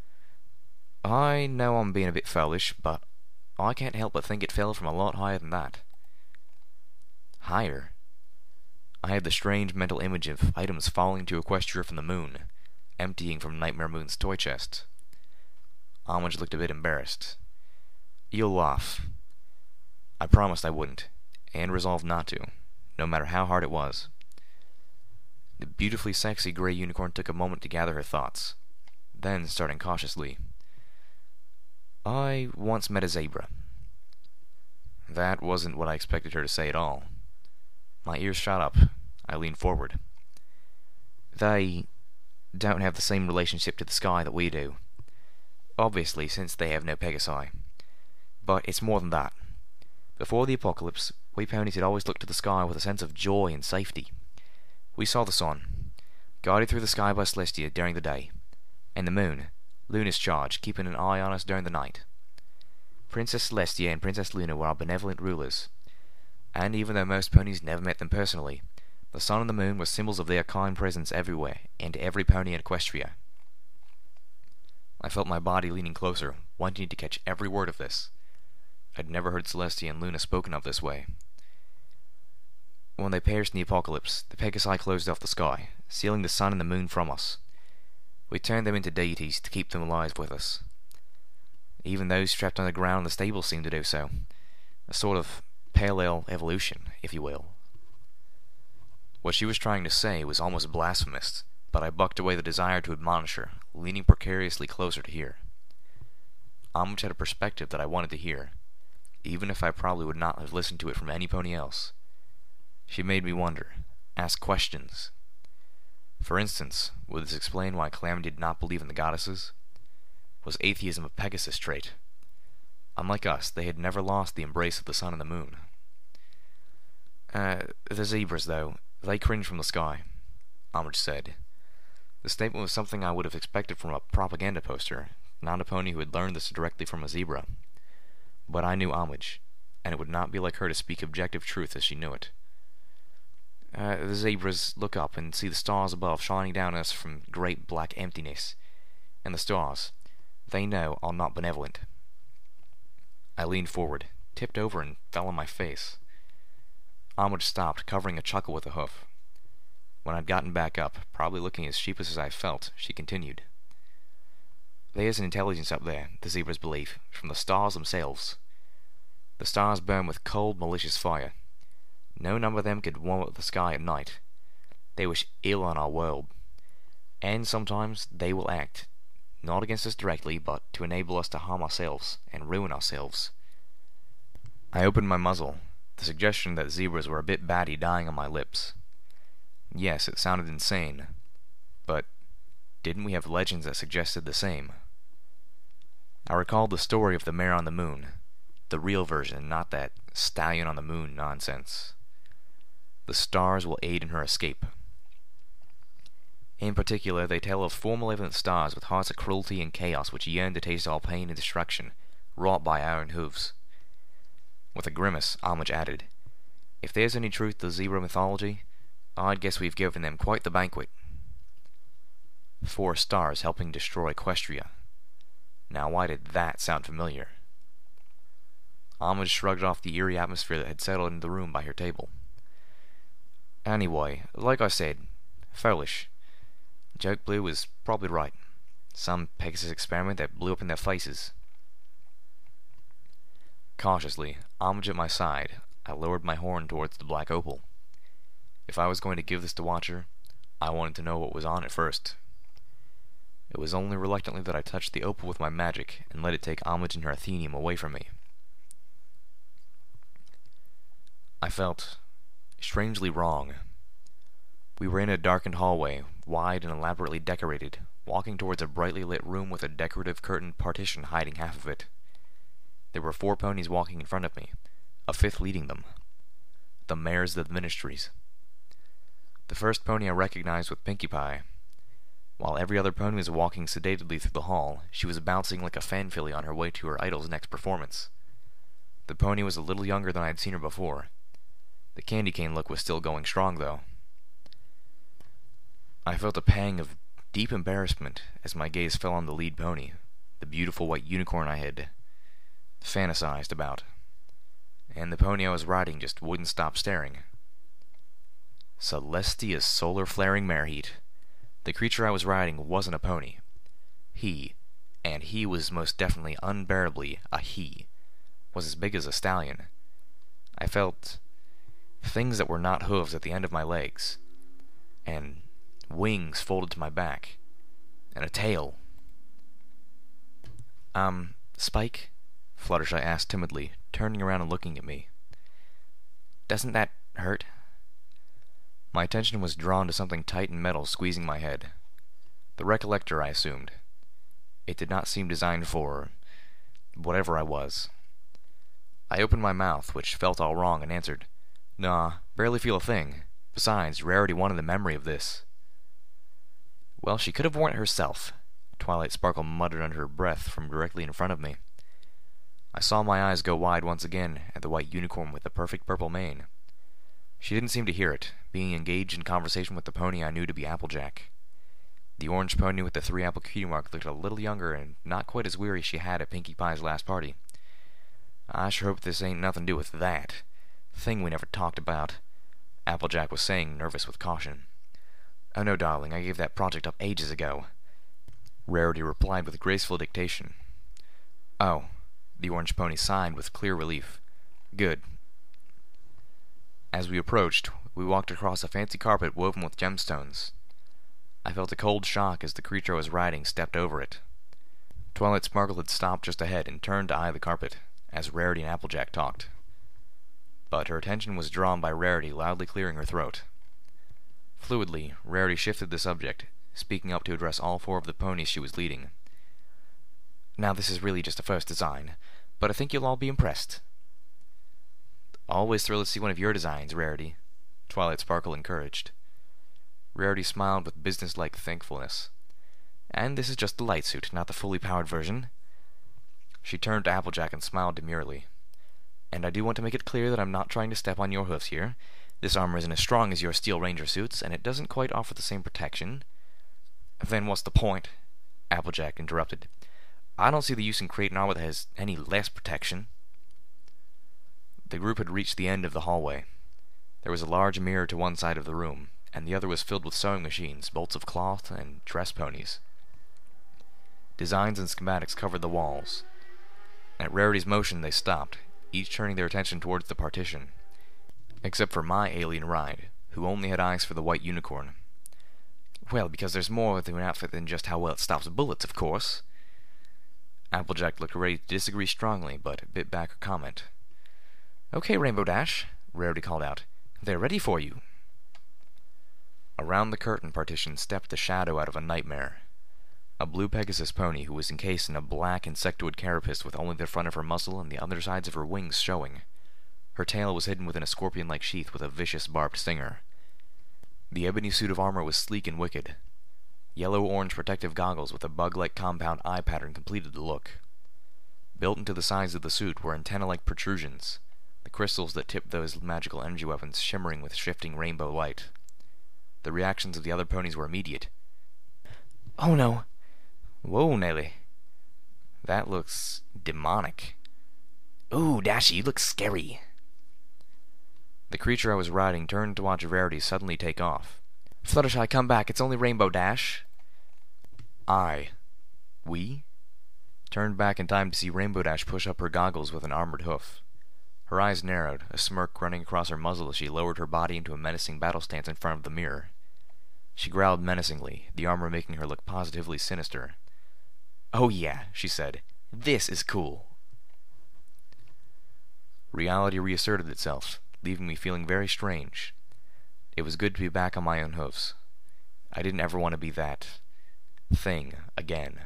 I know I'm being a bit foolish, but I can't help but think it fell from a lot higher than that. Higher? I had the strange mental image of items falling to Equestria from the moon, emptying from Nightmare Moon's toy chest. Homage looked a bit embarrassed. You'll laugh. I promised I wouldn't, and resolved not to, no matter how hard it was. The beautifully sexy gray unicorn took a moment to gather her thoughts, then, starting cautiously, I once met a zebra. That wasn't what I expected her to say at all. My ears shot up. I leaned forward. They don't have the same relationship to the sky that we do. Obviously, since they have no Pegasi. But it's more than that. Before the apocalypse, we ponies had always looked to the sky with a sense of joy and safety. We saw the sun, guided through the sky by Celestia during the day, and the moon, Luna's charge, keeping an eye on us during the night. Princess Celestia and Princess Luna were our benevolent rulers, and even though most ponies never met them personally, the sun and the moon were symbols of their kind presence everywhere, and to every pony in Equestria. I felt my body leaning closer, wanting to catch every word of this. I'd never heard Celestia and Luna spoken of this way. When they perished in the apocalypse, the Pegasi closed off the sky, sealing the sun and the moon from us. We turned them into deities to keep them alive with us. Even those trapped underground in the stable seemed to do so. A sort of parallel evolution, if you will. What she was trying to say was almost blasphemous, but I bucked away the desire to admonish her, leaning precariously closer to hear. Homage had a perspective that I wanted to hear, even if I probably would not have listened to it from any pony else. She made me wonder, ask questions. For instance, would this explain why Calamity did not believe in the goddesses? Was atheism a Pegasus trait? Unlike us, they had never lost the embrace of the sun and the moon. The zebras, though, they cringe from the sky, Homage said. The statement was something I would have expected from a propaganda poster, not a pony who had learned this directly from a zebra. But I knew Homage, and it would not be like her to speak objective truth as she knew it. The zebras look up and see the stars above shining down at us from great black emptiness, and the stars, they know, are not benevolent. I leaned forward, tipped over, and fell on my face. Homage stopped, covering a chuckle with a hoof. When I'd gotten back up, probably looking as sheepish as I felt, she continued. There's an intelligence up there, the zebras believe, from the stars themselves. The stars burn with cold, malicious fire. No number of them could warm up the sky at night. They wish ill on our world. And sometimes they will act, not against us directly, but to enable us to harm ourselves and ruin ourselves. I opened my muzzle, the suggestion that zebras were a bit batty dying on my lips. Yes, it sounded insane, but didn't we have legends that suggested the same? I recalled the story of the mare on the moon, the real version, not that stallion on the moon nonsense. The stars will aid in her escape. In particular, they tell of four malevolent stars with hearts of cruelty and chaos which yearn to taste all pain and destruction, wrought by iron hooves. With a grimace, Homage added, If there's any truth to zebra mythology, I'd guess we've given them quite the banquet. 4 stars helping destroy Equestria. Now why did that sound familiar? Homage shrugged off the eerie atmosphere that had settled into the room by her table. Anyway, like I said, foolish. Joke Blue was probably right. Some Pegasus experiment that blew up in their faces. Cautiously, Homage at my side, I lowered my horn towards the black opal. If I was going to give this to Watcher, I wanted to know what was on it first. It was only reluctantly that I touched the opal with my magic and let it take Homage and her Athenium away from me. I felt strangely wrong. We were in a darkened hallway, wide and elaborately decorated, walking towards a brightly lit room with a decorative curtained partition hiding half of it. There were 4 ponies walking in front of me, a 5th leading them. The mares of the ministries. The first pony I recognized with Pinkie Pie. While every other pony was walking sedately through the hall, she was bouncing like a fan filly on her way to her idol's next performance. The pony was a little younger than I had seen her before. The candy cane look was still going strong, though. I felt a pang of deep embarrassment as my gaze fell on the lead pony, the beautiful white unicorn I had fantasized about. And the pony I was riding just wouldn't stop staring. Celestia's solar flaring mareheat. The creature I was riding wasn't a pony. He, and he was most definitely unbearably a he, was as big as a stallion. I felt things that were not hooves at the end of my legs, and wings folded to my back, and a tail. Spike? Fluttershy asked timidly, turning around and looking at me. Doesn't that hurt? My attention was drawn to something tight and metal squeezing my head. The recollector, I assumed. It did not seem designed for whatever I was. I opened my mouth, which felt all wrong, and answered, Nah, barely feel a thing. Besides, Rarity wanted the memory of this. Well, she could have worn it herself, Twilight Sparkle muttered under her breath from directly in front of me. I saw my eyes go wide once again at the white unicorn with the perfect purple mane. She didn't seem to hear it, being engaged in conversation with the pony I knew to be Applejack. The orange pony with the 3-apple cutie mark looked a little younger and not quite as weary as she had at Pinkie Pie's last party. I sure hope this ain't nothing to do with that thing we never talked about, Applejack was saying, nervous with caution. Oh no, darling, I gave that project up ages ago, Rarity replied with graceful dictation. Oh, the orange pony sighed with clear relief. Good. As we approached, we walked across a fancy carpet woven with gemstones. I felt a cold shock as the creature I was riding stepped over it. Twilight Sparkle had stopped just ahead and turned to eye the carpet, as Rarity and Applejack talked. But her attention was drawn by Rarity loudly clearing her throat. Fluidly, Rarity shifted the subject, speaking up to address all 4 of the ponies she was leading. Now this is really just a first design, but I think you'll all be impressed. Always thrilled to see one of your designs, Rarity, Twilight Sparkle encouraged. Rarity smiled with businesslike thankfulness. And this is just the light suit, not the fully powered version. She turned to Applejack and smiled demurely. And I do want to make it clear that I'm not trying to step on your hoofs here. This armor isn't as strong as your Steel Ranger suits, and it doesn't quite offer the same protection. Then what's the point? Applejack interrupted. I don't see the use in creating armor that has any less protection. The group had reached the end of the hallway. There was a large mirror to one side of the room, and the other was filled with sewing machines, bolts of cloth, and dress ponies. Designs and schematics covered the walls. At Rarity's motion, they stopped, each turning their attention towards the partition, except for my alien ride, who only had eyes for the white unicorn. Well, because there's more to an outfit than just how well it stops bullets, of course. Applejack looked ready to disagree strongly, but bit back her comment. Okay, Rainbow Dash, Rarity called out. They're ready for you. Around the curtain partition stepped the shadow out of a nightmare. A blue Pegasus pony who was encased in a black insectoid carapace with only the front of her muzzle and the other sides of her wings showing. Her tail was hidden within a scorpion-like sheath with a vicious barbed stinger. The ebony suit of armor was sleek and wicked. Yellow-orange protective goggles with a bug-like compound eye pattern completed the look. Built into the sides of the suit were antenna-like protrusions, the crystals that tipped those magical energy weapons shimmering with shifting rainbow light. The reactions of the other ponies were immediate. Oh no! Whoa, Nelly. That looks demonic. Ooh, Dashy, you look scary. The creature I was riding turned to watch Rarity suddenly take off. Fluttershy, come back, it's only Rainbow Dash. We turned back in time to see Rainbow Dash push up her goggles with an armored hoof. Her eyes narrowed, a smirk running across her muzzle as she lowered her body into a menacing battle stance in front of the mirror. She growled menacingly, the armor making her look positively sinister. Oh yeah, she said. This is cool. Reality reasserted itself, leaving me feeling very strange. It was good to be back on my own hoofs. I didn't ever want to be that thing again.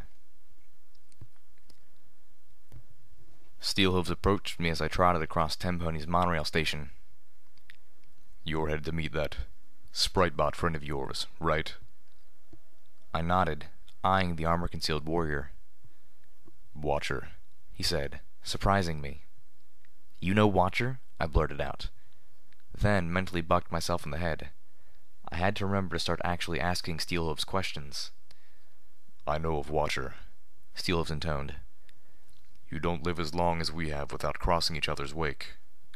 Steelhooves approached me as I trotted across Tenpony's monorail station. You're headed to meet that Spritebot friend of yours, right? I nodded, eyeing the armor-concealed warrior. Watcher, he said, surprising me. You know Watcher? I blurted out. Then mentally bucked myself in the head. I had to remember to start actually asking Steelhooves questions. I know of Watcher, Steelhooves intoned. You don't live as long as we have without crossing each other's wake.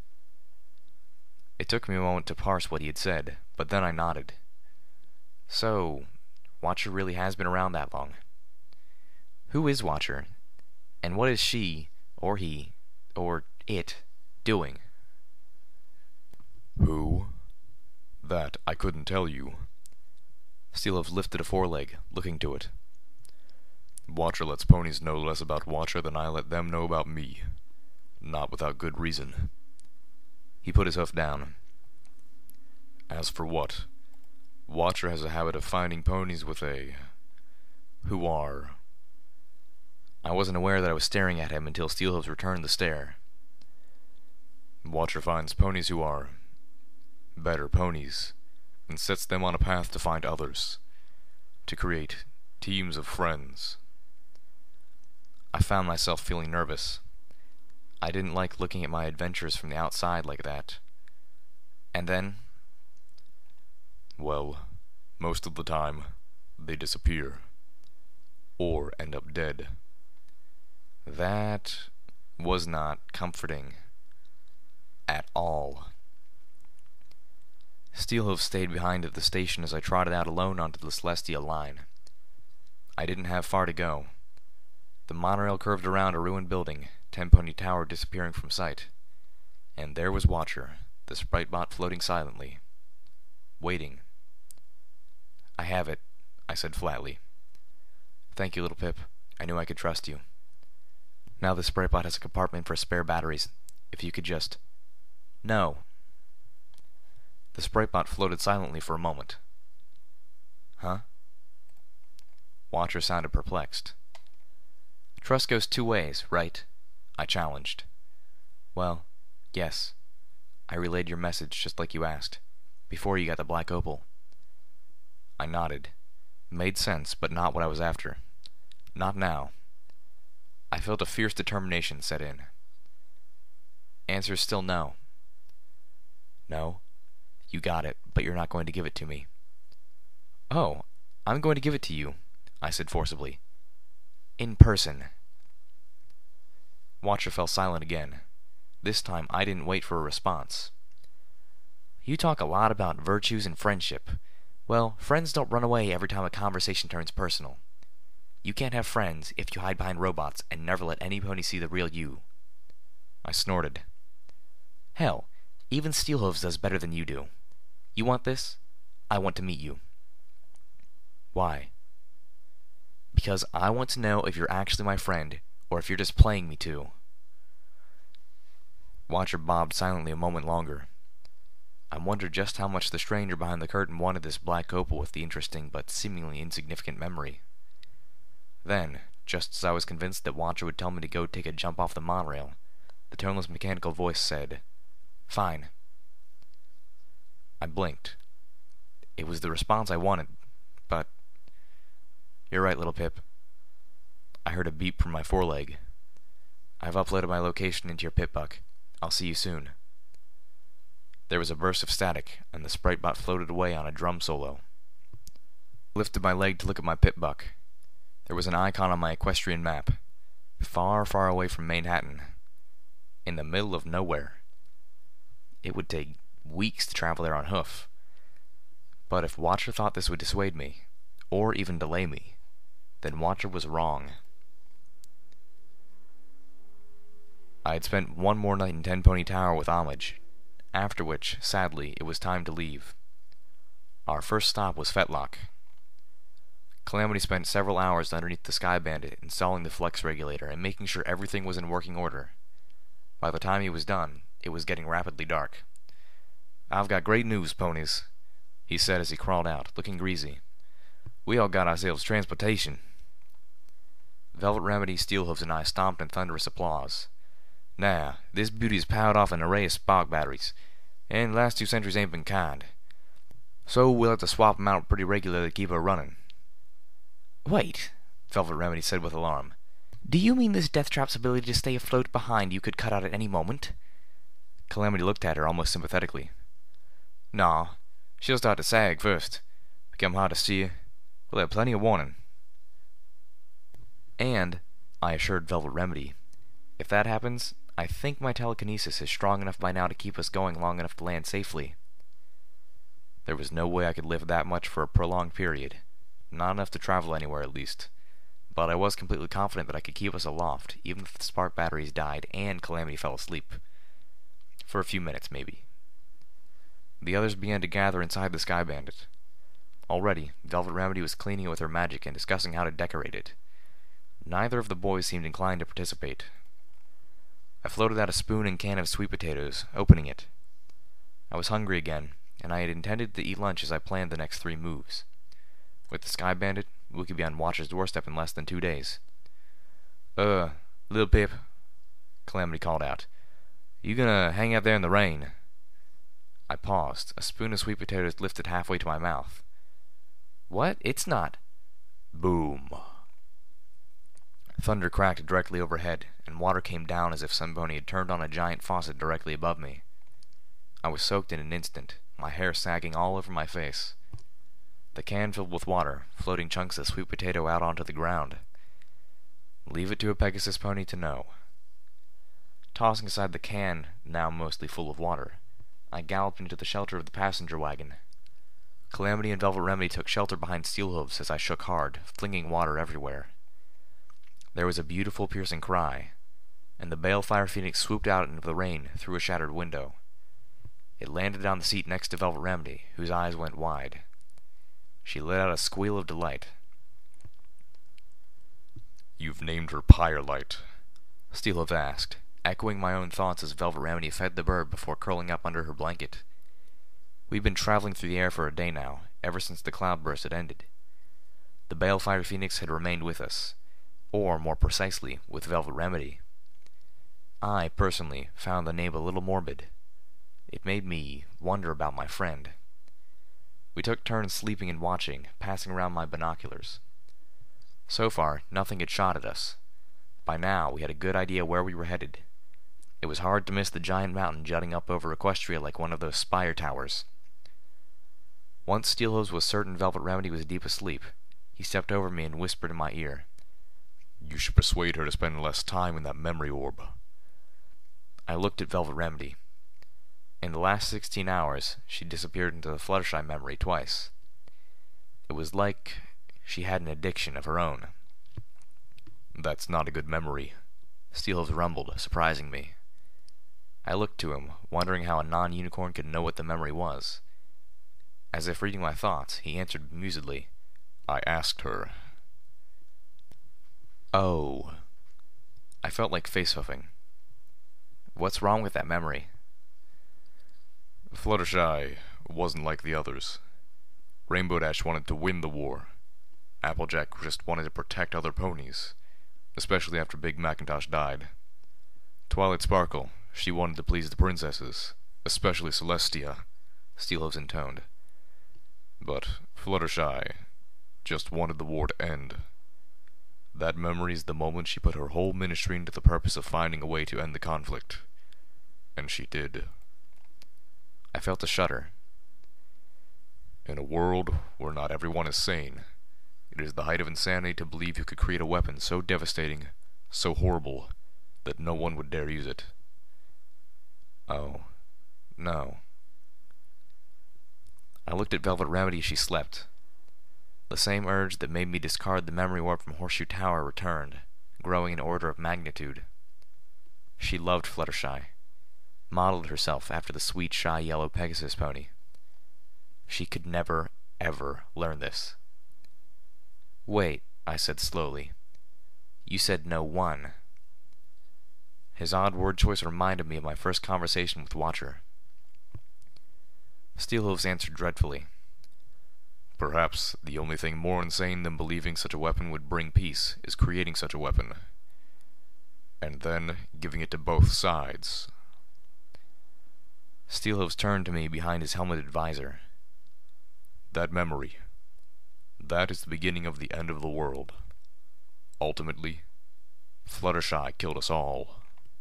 It took me a moment to parse what he had said, but then I nodded. So, Watcher really has been around that long. Who is Watcher? And what is she, or he, or it, doing? Who? That I couldn't tell you. Steelhooves lifted a foreleg, looking to it. Watcher lets ponies know less about Watcher than I let them know about me. Not without good reason. He put his hoof down. As for what? Watcher has a habit of finding ponies who are... I wasn't aware that I was staring at him until Steelhooves returned the stare. Watcher finds ponies who are better ponies, and sets them on a path to find others, to create teams of friends. I found myself feeling nervous. I didn't like looking at my adventures from the outside like that. And then... well, most of the time, they disappear. Or end up dead. That was not comforting. At all. Steelhooves stayed behind at the station as I trotted out alone onto the Celestia line. I didn't have far to go. The monorail curved around a ruined building, Tenpony Tower disappearing from sight. And there was Watcher, the Spritebot floating silently. Waiting. I have it, I said flatly. Thank you, little Pip. I knew I could trust you. Now the Spritebot has a compartment for spare batteries. If you could just... No. The Spritebot floated silently for a moment. Huh? Watcher sounded perplexed. Trust goes two ways, right? I challenged. Well, yes. I relayed your message just like you asked, before you got the black opal. I nodded. Made sense, but not what I was after. Not now. I felt a fierce determination set in. Answer's still no. No? You got it, but you're not going to give it to me. Oh, I'm going to give it to you, I said forcibly. In person. Watcher fell silent again. This time I didn't wait for a response. You talk a lot about virtues and friendship. Well, friends don't run away every time a conversation turns personal. You can't have friends if you hide behind robots and never let any pony see the real you. I snorted. Hell, even Steelhooves does better than you do. You want this? I want to meet you. Why? Because I want to know if you're actually my friend, or if you're just playing me too. Watcher bobbed silently a moment longer. I wondered just how much the stranger behind the curtain wanted this black opal with the interesting but seemingly insignificant memory. Then, just as I was convinced that Watcher would tell me to go take a jump off the monorail, the toneless mechanical voice said, Fine. I blinked. It was the response I wanted, but... You're right, little Pip. I heard a beep from my foreleg. I've uploaded my location into your Pip-Buck. I'll see you soon. There was a burst of static, and the sprite bot floated away on a drum solo. I lifted my leg to look at my Pip-Buck. There was an icon on my equestrian map. Far, far away from Manhattan. In the middle of nowhere. It would take weeks to travel there on hoof. But if Watcher thought this would dissuade me, or even delay me, then Watcher was wrong. I had spent one more night in Ten Pony Tower with Homage, after which, sadly, it was time to leave. Our first stop was Fetlock. Calamity spent several hours underneath the Sky Bandit installing the flex regulator and making sure everything was in working order. By the time he was done, it was getting rapidly dark. I've got great news, ponies, he said as he crawled out, looking greasy. We all got ourselves transportation. Velvet Remedy, Steelhooves, and I stomped in thunderous applause. Now, this beauty's powered off an array of spark batteries, and the last 2 centuries ain't been kind. So we'll have to swap 'em out pretty regularly to keep her running. Wait, Velvet Remedy said with alarm. Do you mean this death trap's ability to stay afloat behind you could cut out at any moment? Calamity looked at her almost sympathetically. Nah, she'll start to sag first. Become hard to steer. We'll have plenty of warning. And, I assured Velvet Remedy, if that happens, I think my telekinesis is strong enough by now to keep us going long enough to land safely. There was no way I could lift that much for a prolonged period. Not enough to travel anywhere, at least. But I was completely confident that I could keep us aloft, even if the spark batteries died and Calamity fell asleep. For a few minutes, maybe. The others began to gather inside the Sky Bandit. Already, Velvet Remedy was cleaning it with her magic and discussing how to decorate it. Neither of the boys seemed inclined to participate. I floated out a spoon and can of sweet potatoes, opening it. I was hungry again, and I had intended to eat lunch as I planned the next 3 moves. With the Sky Bandit, we could be on Watcher's doorstep in less than 2 days. Little Pip, Calamity called out. You gonna hang out there in the rain? I paused, a spoon of sweet potatoes lifted halfway to my mouth. What? It's not. Boom. Thunder cracked directly overhead, and water came down as if somebody had turned on a giant faucet directly above me. I was soaked in an instant, my hair sagging all over my face. The can filled with water, floating chunks of sweet potato out onto the ground. Leave it to a Pegasus pony to know. Tossing aside the can, now mostly full of water, I galloped into the shelter of the passenger wagon. Calamity and Velvet Remedy took shelter behind Steelhooves as I shook hard, flinging water everywhere. There was a beautiful piercing cry, and the Balefire Phoenix swooped out into the rain through a shattered window. It landed on the seat next to Velvet Remedy, whose eyes went wide. She let out a squeal of delight. You've named her Pyrelight, Steelhooves asked, echoing my own thoughts as Velvet Remedy fed the bird before curling up under her blanket. We'd been traveling through the air for a day now, ever since the cloudburst had ended. The Balefire Phoenix had remained with us, or, more precisely, with Velvet Remedy. I, personally, found the name a little morbid. It made me wonder about my friend. We took turns sleeping and watching, passing around my binoculars. So far, nothing had shot at us. By now, we had a good idea where we were headed. It was hard to miss the giant mountain jutting up over Equestria like one of those spire towers. Once Steelhooves was certain Velvet Remedy was deep asleep, he stepped over me and whispered in my ear, "You should persuade her to spend less time in that memory orb." I looked at Velvet Remedy. In the last 16 hours, she disappeared into the Fluttershy memory twice. It was like she had an addiction of her own. "That's not a good memory," Steelhooves rumbled, surprising me. I looked to him, wondering how a non-unicorn could know what the memory was. As if reading my thoughts, he answered amusedly, "I asked her." Oh. I felt like face-huffing. What's wrong with that memory? Fluttershy wasn't like the others. Rainbow Dash wanted to win the war. Applejack just wanted to protect other ponies, especially after Big Macintosh died. Twilight Sparkle, she wanted to please the princesses, especially Celestia, Steelhooves intoned. But Fluttershy just wanted the war to end. That memory's the moment she put her whole ministry into the purpose of finding a way to end the conflict. And she did. I felt a shudder. In a world where not everyone is sane, it is the height of insanity to believe you could create a weapon so devastating, so horrible, that no one would dare use it. Oh, no. I looked at Velvet Remedy as she slept. The same urge that made me discard the memory warp from Horseshoe Tower returned, growing in order of magnitude. She loved Fluttershy, modeled herself after the sweet, shy yellow Pegasus pony. She could never, ever learn this. "Wait," I said slowly. "You said no one." His odd word choice reminded me of my first conversation with Watcher. Steelhooves answered dreadfully. "Perhaps the only thing more insane than believing such a weapon would bring peace is creating such a weapon, and then giving it to both sides." Steelhooves turned to me behind his helmeted visor. "That memory, that is the beginning of the end of the world. Ultimately, Fluttershy killed us all."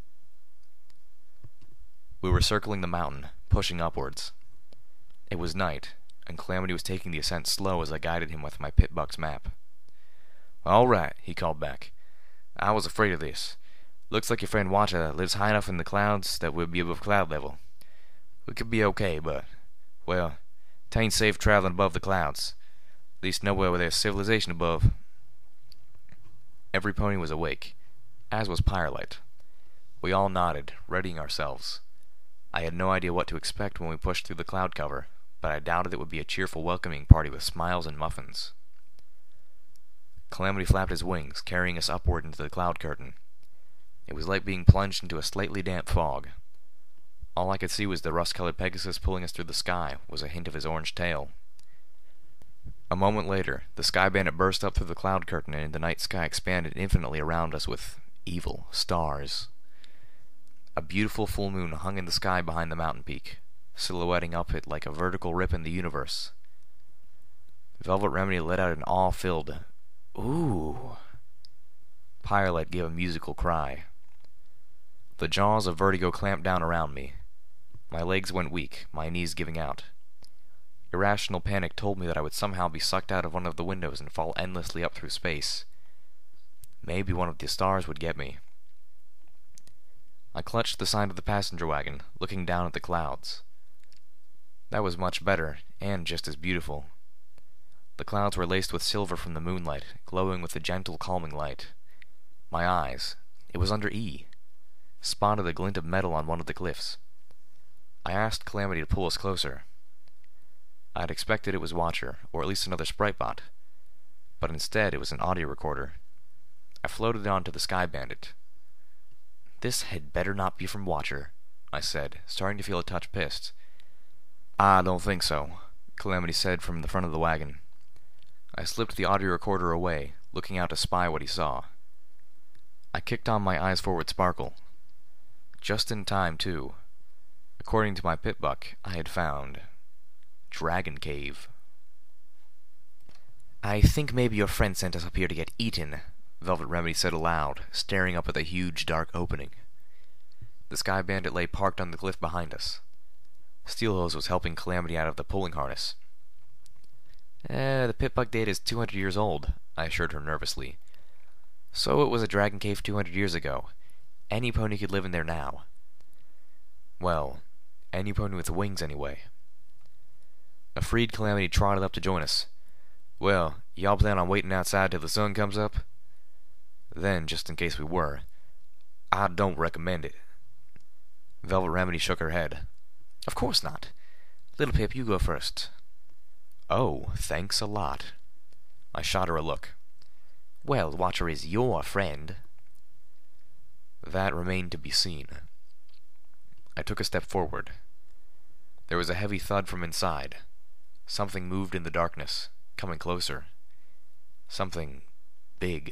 We were circling the mountain, pushing upwards. It was night, and Calamity was taking the ascent slow as I guided him with my Pit-Buck's map. "All right," he called back. "I was afraid of this. Looks like your friend Watcher lives high enough in the clouds that we'll be above cloud level. We could be okay, but, well, 'tain't safe traveling above the clouds. At least nowhere where there's civilization above." Every pony was awake, as was Pyrelight. We all nodded, readying ourselves. I had no idea what to expect when we pushed through the cloud cover, but I doubted it would be a cheerful welcoming party with smiles and muffins. Calamity flapped his wings, carrying us upward into the cloud curtain. It was like being plunged into a slightly damp fog. All I could see was the rust-colored Pegasus pulling us through the sky, was a hint of his orange tail. A moment later, the Sky Bandit burst up through the cloud curtain, and the night sky expanded infinitely around us with evil stars. A beautiful full moon hung in the sky behind the mountain peak, silhouetting up it like a vertical rip in the universe. Velvet Remedy let out an awe-filled, "Ooh." Pyrelight gave a musical cry. The jaws of vertigo clamped down around me. My legs went weak, my knees giving out. Irrational panic told me that I would somehow be sucked out of one of the windows and fall endlessly up through space. Maybe one of the stars would get me. I clutched the side of the passenger wagon, looking down at the clouds. That was much better, and just as beautiful. The clouds were laced with silver from the moonlight, glowing with a gentle, calming light. My eyes, it was under E, spotted a glint of metal on one of the cliffs. I asked Calamity to pull us closer. I had expected it was Watcher, or at least another Spritebot, but instead it was an audio recorder. I floated it onto the Sky Bandit. "This had better not be from Watcher," I said, starting to feel a touch pissed. "I don't think so," Calamity said from the front of the wagon. I slipped the audio recorder away, looking out to spy what he saw. I kicked on my eyes forward sparkle. Just in time, too. According to my Pit-Buck, I had found Dragon Cave. I think maybe your friend sent us up here to get eaten, Velvet Remedy said aloud, staring up at the huge dark opening. The Sky Bandit lay parked on the cliff behind us. Steelhose was helping Calamity out of the pulling harness. The Pit-Bug data is 200 years old, I assured her nervously. So it was a dragon cave 200 years ago. Any pony could live in there now. Well, any pony with wings anyway. A freed Calamity trotted up to join us. Well, y'all plan on waiting outside till the sun comes up? Then, just in case we were, I don't recommend it. Velvet Remedy shook her head. Of course not. Little Pip, you go first. Oh, thanks a lot. I shot her a look. Well, Watcher is your friend. That remained to be seen. I took a step forward. There was a heavy thud from inside. Something moved in the darkness, coming closer. Something big.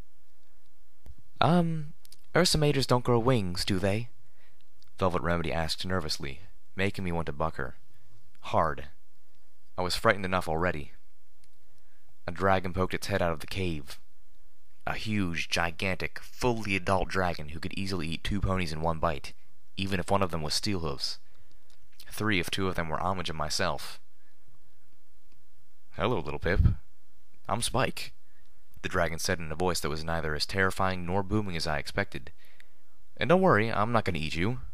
Ursamators don't grow wings, do they? Velvet Remedy asked nervously, making me want to buck her. Hard. I was frightened enough already. A dragon poked its head out of the cave. A huge, gigantic, fully adult dragon who could easily eat 2 ponies in one bite, even if one of them was Steelhooves. 3 if 2 of them were Homage and myself. Hello, Little Pip. I'm Spike, the dragon said in a voice that was neither as terrifying nor booming as I expected. And don't worry, I'm not going to eat you.